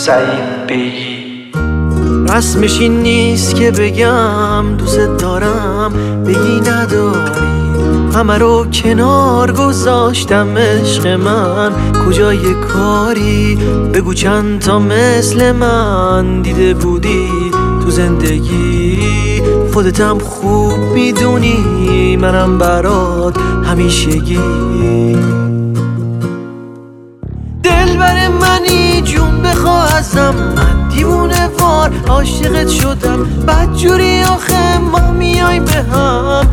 سعید بیگی. رسمش این نیست که بگم دوست دارم بگی نداری، همه رو کنار گذاشتم عشق من، کجای کاری؟ بگو چند تا مثل من دیده بودی تو زندگی؟ خودتم خوب میدونی منم برات همیشگی. دلبر منی جون بخواه ازم، من دیوونه وار عاشقت شدم، بدجوری آخه ما میایم به هم،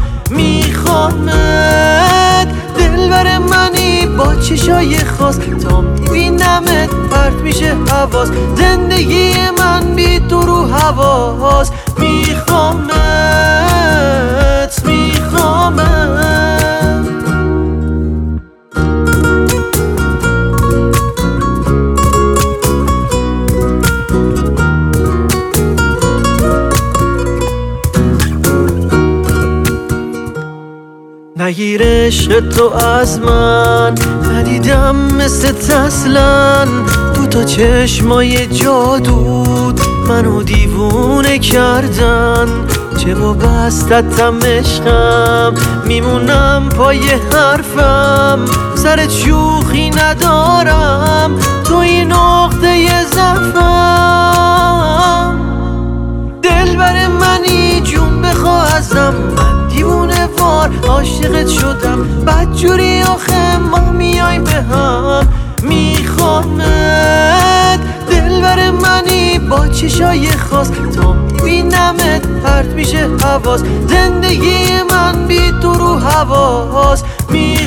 میخوامت. دلبر منی با چشای خاص، تا میبینمت پرت میشه حواس، زندگی من بی تو رو حواس، میخوامت میخوامت. نگیر عشق تو از من، ندیدم مثل اصلا، تو تا چشمای جادود منو دیوونه کردن، چه وابستتم عشقم، میمونم پای حرفم، سر شوخی ندارم توی نقطه ضعفم. دلبر منی جون بخواه ازم، من دیوونه وار عاشقت شدم، بدجوری آخه ما میایم به هم، میخوامت. دلبر منی با چشای خاص، تا میبینمت پرت میشه حواس، زندگی من بی تو رو حواس،